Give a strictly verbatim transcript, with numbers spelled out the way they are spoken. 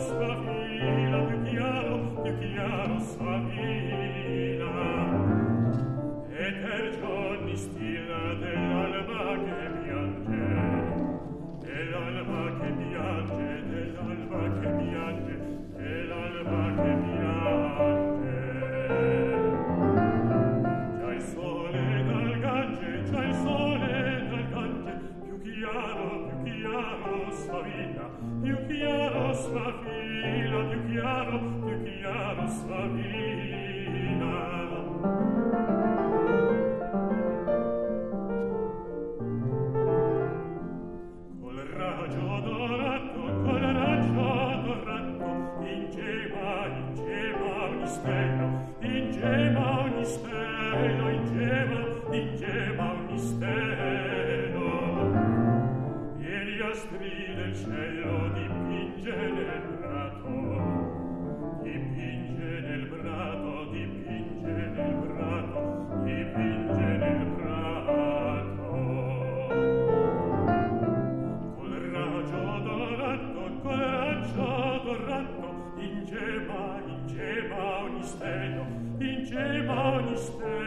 sfavilla, più chiaro, più chiaro sfavilla. E per giorni stilla dell'alba che piange, dell'alba che piange, dell'alba che piange, dell'alba che piange. Già il sole dal Gange, già il sole dal Gange, più chiaro, più chiaro sfavilla, più chiaro sfavilla, più chiaro, più chiaro sfavilla. Col raggio dorato, col raggio dorato, in gema, in gema ogni stelo, in gema ogni stelo, in gema, in gema ogni stelo. E gli astri del cielo dipinge nel prato, dipinge nel prato, dipinge nel prato, dipinge nel prato. Col raggio dorato, col raggio dorato, in gema, in gema ogni stelo, in gema ogni stelo.